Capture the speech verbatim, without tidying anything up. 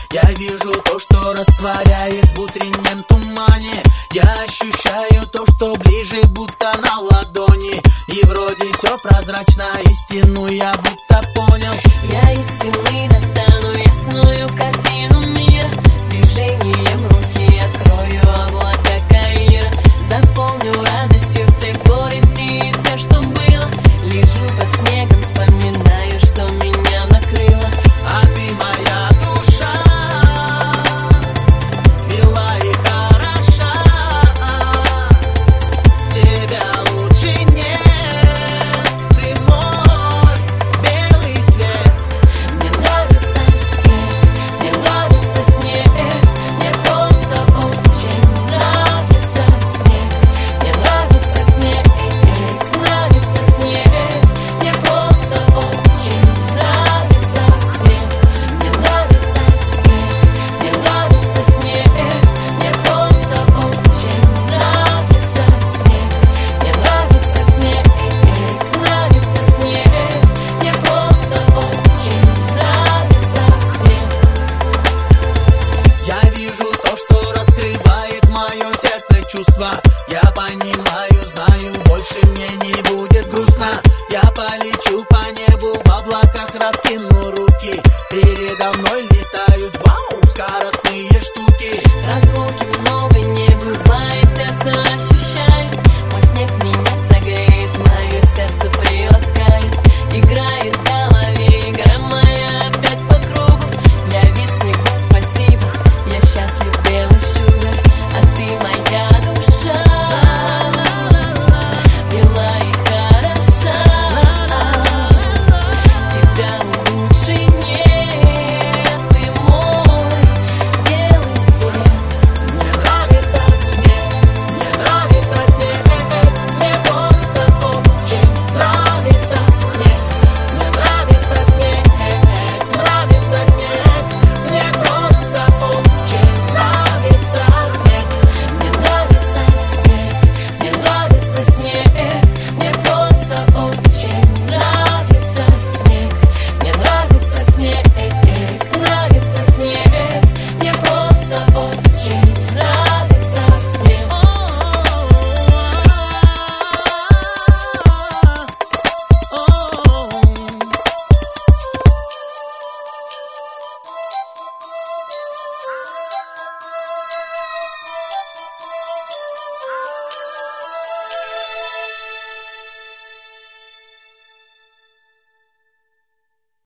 Я вижу то, что растворяет в утреннем тумане. Я ощущаю то, что ближе, будто на ладони. И вроде все прозрачно, истину я будто понял. Я из тьмы достану ясную картину мира. Движением руки открою облака Каира. Заполню радостью все горести и все, что было. Лежу под снегом, вспоминаю, что меня накрыло. А ты моя душа, мила и хороша. Тебя лучше нет, ты мой белый свет. Мне нравится снег, мне нравится снег. Мне просто очень нравится снег. Мне нравится снег, нравится снег. Мне просто очень нравится снег. Мне нравится снег, мне нравится снег. Мне просто очень нравится снег. Мне нравится снег, нравится снег. Мне просто очень нравится снег. Я вижу то, что раскрывает мое сердце чувства. Я понимаю, знаю, больше мне не будет грустно. Я полечу по небу, в облаках раскину руки. Передо мной летают, вау, скоростные штуки. Разлуки много не бывает, сердце ощущает. Мой снег меня согреет, мое сердце приласкает. Играет в голове, игра моя опять по кругу. Я весь снег, спасибо, я счастлив, белый шугар. А ты моя душа, мила и хороша. Тебя лучше нет, ты мой белый свет. Мне нравится снег, мне нравится снег. Мне просто очень нравится снег. Мне нравится снег, нравится снег. Мне просто очень нравится снег. Мне нравится снег, мне нравится снег. Мне просто очень нравится снег. Мне нравится снег, нравится снег. Мне просто очень